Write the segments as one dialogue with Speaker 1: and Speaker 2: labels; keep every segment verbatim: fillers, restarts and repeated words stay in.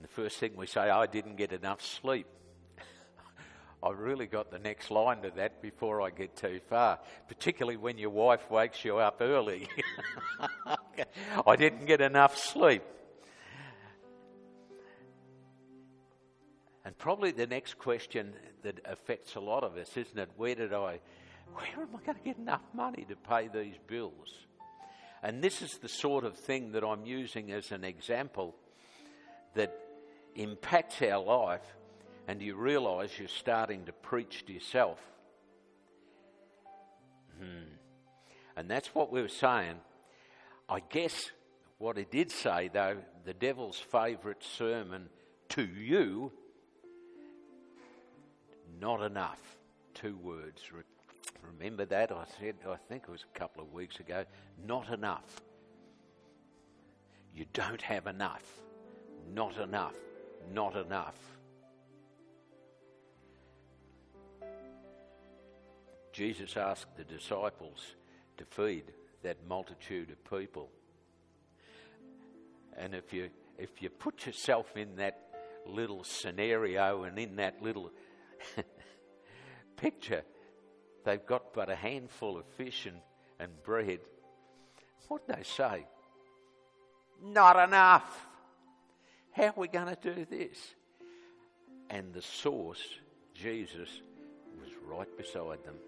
Speaker 1: And the first thing we say, I didn't get enough sleep. I've really got the next line to that before I get too far, particularly when your wife wakes you up early. I didn't get enough sleep. And probably the next question that affects a lot of us, isn't it? Where did I, where am I going to get enough money to pay these bills? And this is the sort of thing that I'm using as an example that impacts our life, and you realise you're starting to preach to yourself. Hmm. And that's what we were saying. I guess what I did say, though, the devil's favourite sermon to you, not enough. Two words. Remember that? I said, I think it was a couple of weeks ago, not enough. You don't have enough. Not enough. Not enough. Jesus asked the disciples to feed that multitude of people. And if you if you put yourself in that little scenario and in that little picture, they've got but a handful of fish and, and bread. What did they say? Not enough. How are we going to do this? And the source, Jesus, was right beside them.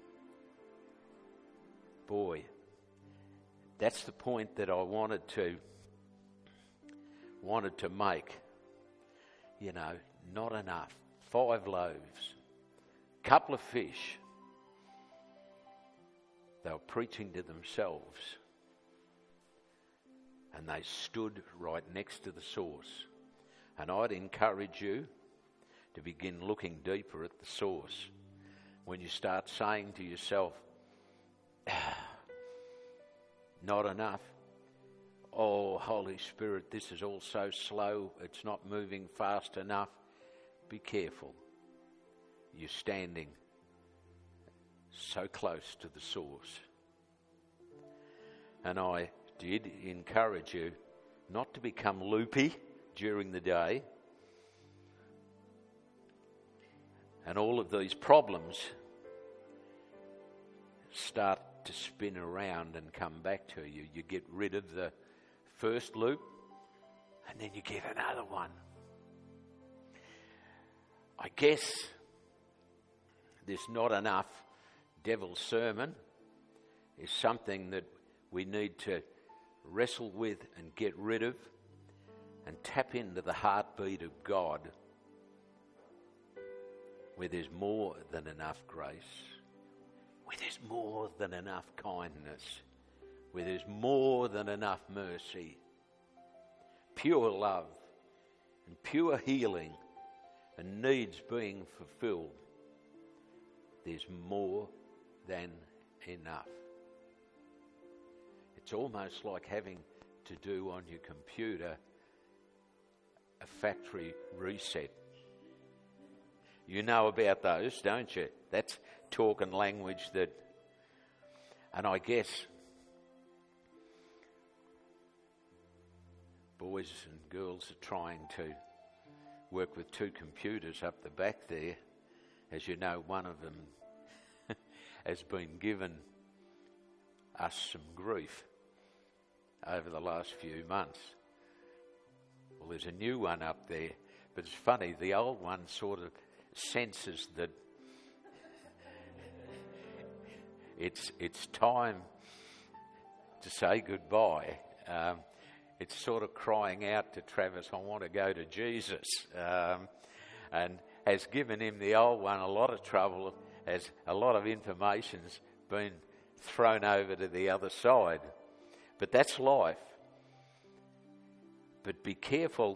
Speaker 1: Boy, that's the point that I wanted to wanted to make. You know, not enough. Five loaves, couple of fish. They were preaching to themselves, and they stood right next to the source. And I'd encourage you to begin looking deeper at the source. When you start saying to yourself, not enough. Oh, Holy Spirit, this is all so slow. It's not moving fast enough. Be careful. You're standing so close to the source. And I did encourage you not to become loopy during the day. And all of these problems start to spin around and come back to you. You get rid of the first loop, and then you get another one. I guess this not enough devil's sermon is something that we need to wrestle with and get rid of and tap into the heartbeat of God, where there's more than enough grace, where there's more than enough kindness, where there's more than enough mercy, pure love and pure healing and needs being fulfilled. There's more than enough. It's almost like having to do on your computer a factory reset. You know about those, don't you? That's talk and language that, and I guess boys and girls are trying to work with two computers up the back there. As you know, one of them has been given us some grief over the last few months. Well, there's a new one up there, but it's funny, the old one sort of senses that it's it's time to say goodbye. Um, it's sort of crying out to Travis, I want to go to Jesus, um, and has given him, the old one, a lot of trouble, as a lot of information's been thrown over to the other side. But that's life. But be careful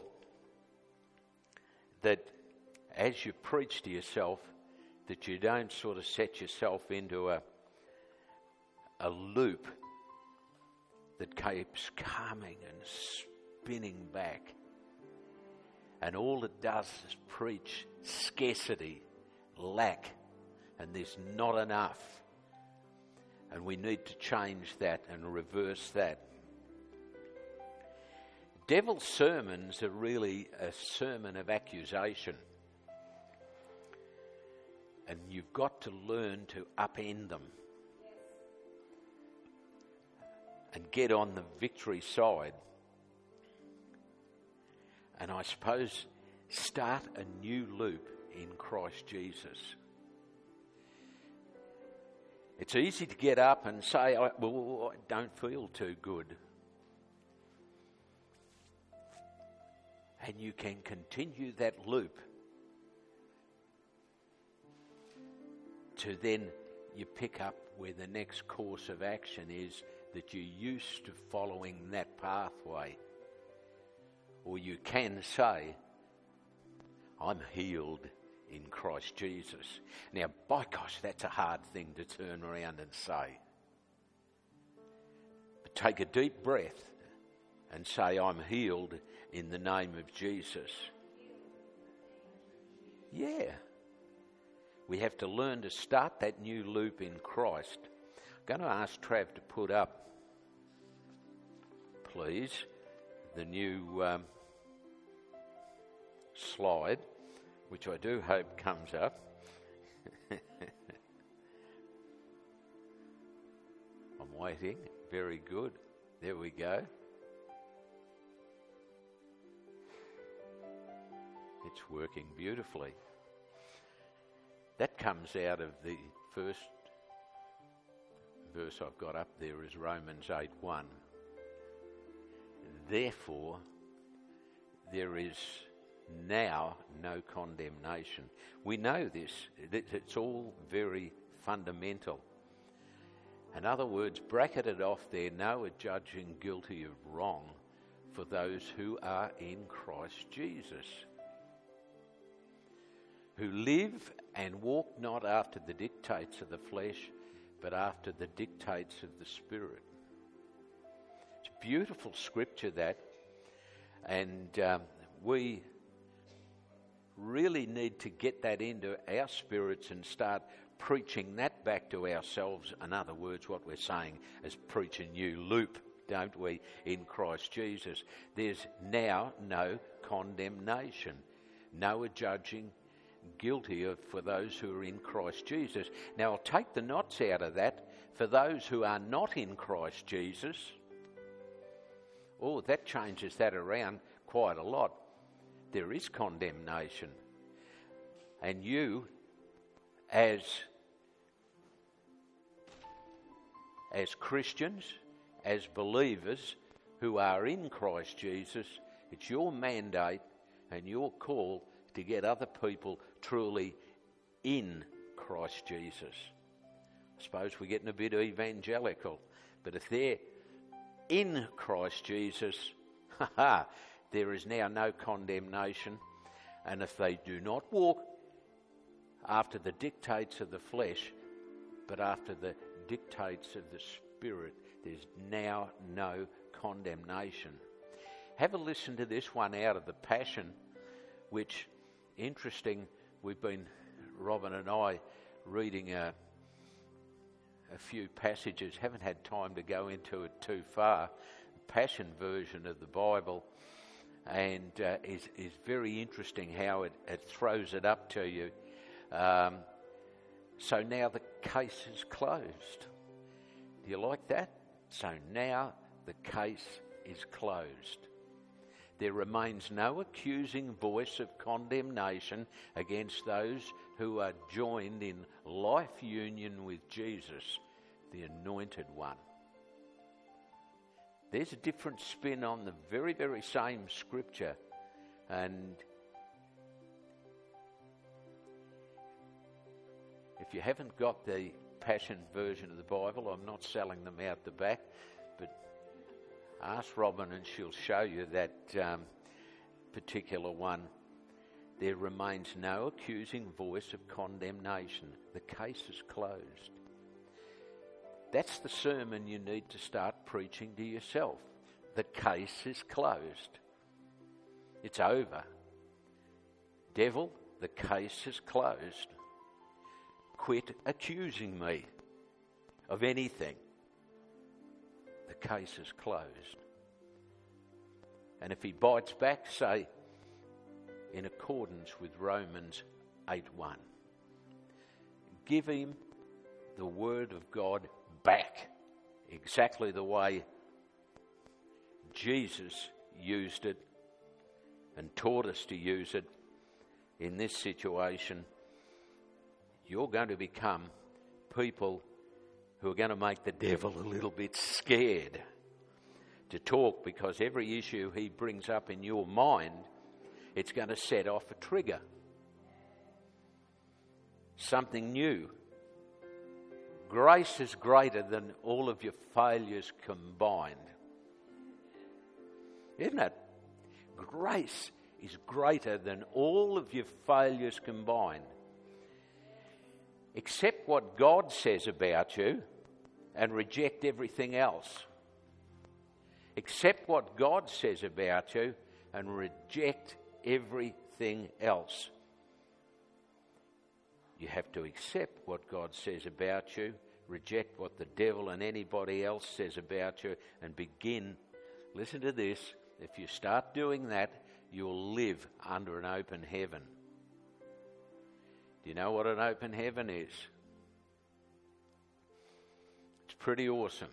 Speaker 1: that as you preach to yourself, that you don't sort of set yourself into a a loop that keeps coming and spinning back. And all it does is preach scarcity, lack, and there's not enough. And we need to change that and reverse that. Devil's sermons are really a sermon of accusation. And you've got to learn to upend them and get on the victory side. And I suppose start a new loop in Christ Jesus. It's easy to get up and say, I, well, I don't feel too good. And you can continue that loop to then you pick up where the next course of action is that you're used to following that pathway. Or you can say, I'm healed in Christ Jesus. Now, by gosh, that's a hard thing to turn around and say. But take a deep breath and say, I'm healed in the name of Jesus. Yeah. We have to learn to start that new loop in Christ. I'm going to ask Trav to put up, please, the new um, slide, which I do hope comes up. I'm waiting. Very good. There we go. It's working beautifully. That comes out of the first verse I've got up there is Romans eight one. Therefore, there is now no condemnation. We know this. It's all very fundamental. In other words, bracketed off there, no judging guilty of wrong for those who are in Christ Jesus, who live and walk not after the dictates of the flesh, but after the dictates of the Spirit. It's beautiful scripture, that, and um, we really need to get that into our spirits and start preaching that back to ourselves. In other words, what we're saying is preach a new loop, don't we, in Christ Jesus. There's now no condemnation, no judging guilty of for those who are in Christ Jesus. Now, I'll take the knots out of that. For those who are not in Christ Jesus, oh, that changes that around quite a lot. There is condemnation. And you, as, as Christians, as believers who are in Christ Jesus, it's your mandate and your call to get other people truly in Christ Jesus. I suppose we're getting a bit evangelical, but if they're in Christ Jesus, ha, there is now no condemnation. And if they do not walk after the dictates of the flesh, but after the dictates of the Spirit, there's now no condemnation. Have a listen to this one out of the Passion, which, interesting, we've been, Robin and I, reading a, a few passages, haven't had time to go into it too far. The Passion version of the Bible, and uh, is, is very interesting how it, it throws it up to you. Um, so now the case is closed. Do you like that? So now the case is closed. There remains no accusing voice of condemnation against those who are joined in life union with Jesus, the Anointed One. There's a different spin on the very, very same scripture. And if you haven't got the Passion version of the Bible, I'm not selling them out the back, but ask Robin and she'll show you that um, particular one. There remains no accusing voice of condemnation. The case is closed. That's the sermon you need to start preaching to yourself. The case is closed. It's over. Devil, the case is closed. Quit accusing me of anything. The case is closed. And if he bites back, say, in accordance with Romans eight one. Give him the word of God back, exactly the way Jesus used it and taught us to use it in this situation. You're going to become people who are going to make the devil a little bit scared to talk, because every issue he brings up in your mind, it's going to set off a trigger. Something new. Grace is greater than all of your failures combined. Isn't it? Grace is greater than all of your failures combined. Accept what God says about you and reject everything else. Accept what God says about you and reject everything else. You have to accept what God says about you, reject what the devil and anybody else says about you, and begin, listen to this, if you start doing that, you'll live under an open heaven. Do you know what an open heaven is? It's pretty awesome.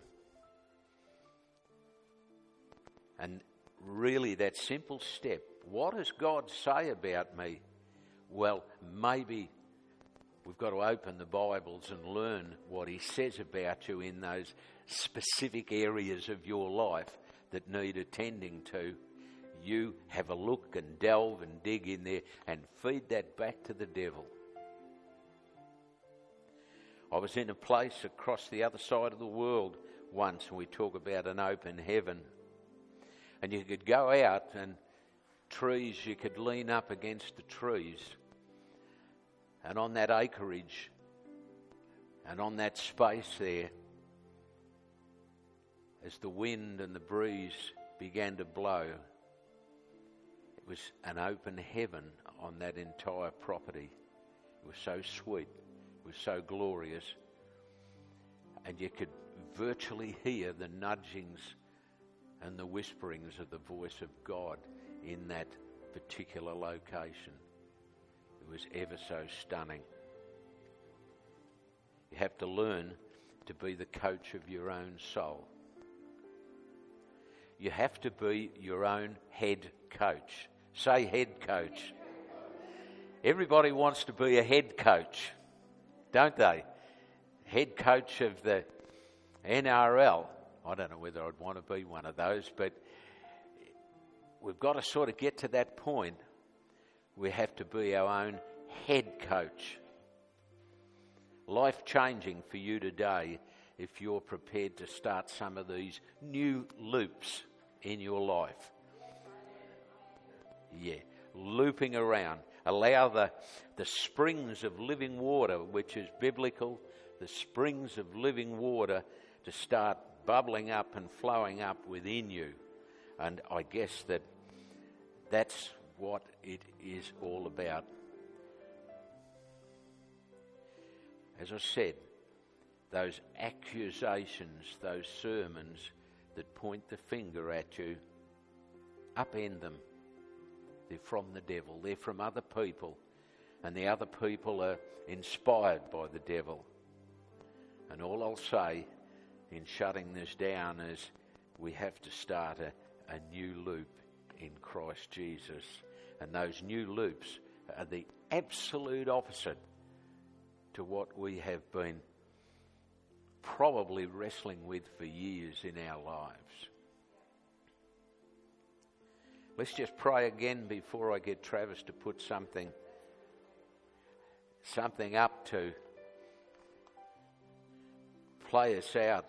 Speaker 1: And really, that simple step, what does God say about me? Well, maybe we've got to open the Bibles and learn what he says about you in those specific areas of your life that need attending to. You have a look and delve and dig in there and feed that back to the devil. I was in a place across the other side of the world once, and we talk about an open heaven. And you could go out and trees, you could lean up against the trees. And on that acreage and on that space there, as the wind and the breeze began to blow, it was an open heaven on that entire property. It was so sweet. It was so glorious. And you could virtually hear the nudgings and the whisperings of the voice of God in that particular location. It was ever so stunning. You have to learn to be the coach of your own soul. You have to be your own head coach. Say head coach. Everybody wants to be a head coach, don't they? Head coach of the N R L. I don't know whether I'd want to be one of those, but we've got to sort of get to that point. We have to be our own head coach. Life-changing for you today if you're prepared to start some of these new loops in your life. Yeah, looping around. Allow the, the springs of living water, which is biblical, the springs of living water to start bubbling up and flowing up within you. And I guess that that's what it is all about. As I said, those accusations, those sermons that point the finger at you, upend them. They're from the devil. They're from other people. And the other people are inspired by the devil. And all I'll say in shutting this down is we have to start a, a new loop in Christ Jesus. And those new loops are the absolute opposite to what we have been probably wrestling with for years in our lives. Let's just pray again before I get Travis to put something, something up to play us out.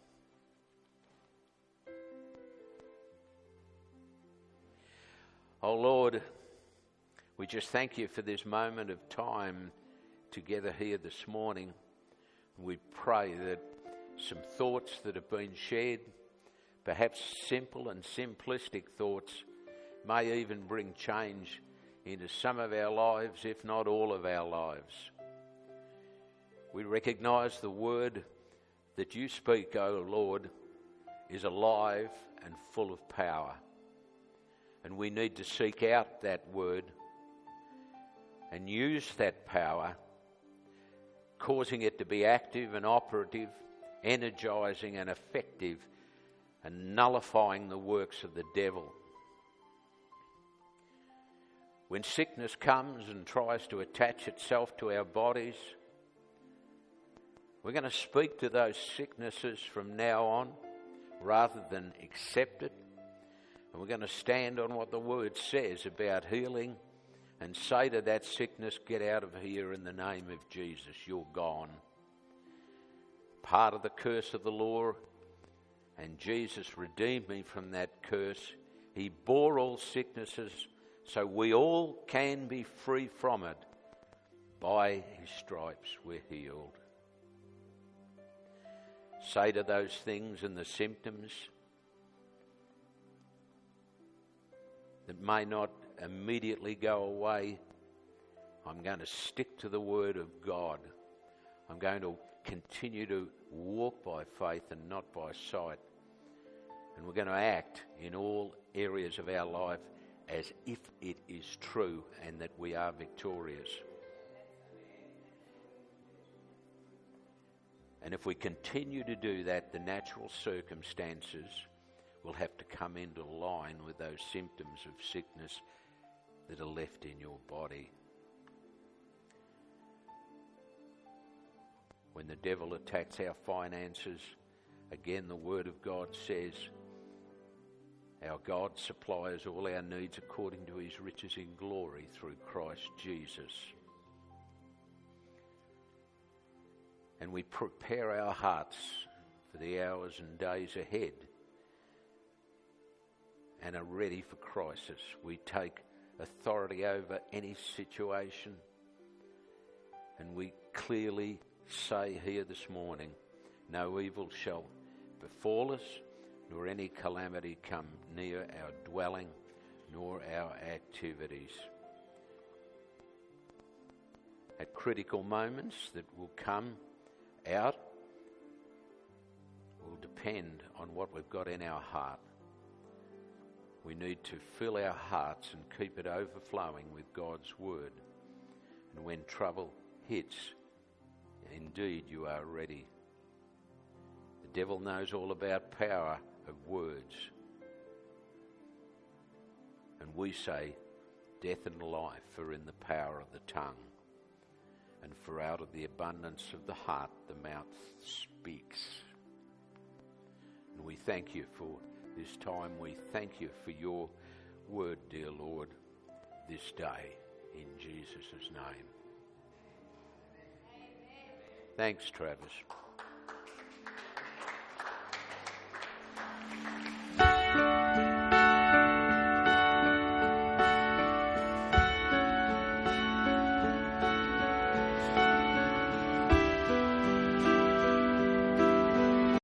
Speaker 1: Oh Lord, we just thank you for this moment of time together here this morning. We pray that some thoughts that have been shared, perhaps simple and simplistic thoughts, may even bring change into some of our lives, if not all of our lives. We recognise the word that you speak, O Lord, is alive and full of power. And we need to seek out that word and use that power, causing it to be active and operative, energizing and effective, and nullifying the works of the devil. When sickness comes and tries to attach itself to our bodies, we're going to speak to those sicknesses from now on rather than accept it. And we're going to stand on what the Word says about healing and say to that sickness, get out of here in the name of Jesus, you're gone. Part of the curse of the law, and Jesus redeemed me from that curse. He bore all sicknesses so we all can be free from it. By his stripes we're healed. Say to those things and the symptoms that may not immediately go away, I'm going to stick to the word of God. I'm going to continue to walk by faith and not by sight. And we're going to act in all areas of our life as if it is true and that we are victorious. And if we continue to do that, the natural circumstances will have to come into line with those symptoms of sickness that are left in your body. When the devil attacks our finances, again the Word of God says, our God supplies all our needs according to his riches in glory through Christ Jesus. And we prepare our hearts for the hours and days ahead and are ready for crisis. We take authority over any situation, and we clearly say here this morning, no evil shall befall us, nor any calamity come near our dwelling, nor our activities. At critical moments that will come out will depend on what we've got in our heart. We need to fill our hearts and keep it overflowing with God's word. And when trouble hits, indeed you are ready. The devil knows all about power of words. And we say, death and life are in the power of the tongue. And for out of the abundance of the heart, the mouth speaks. And we thank you for this time. We thank you for your word, dear Lord, this day, in Jesus' name. Thanks, Travis.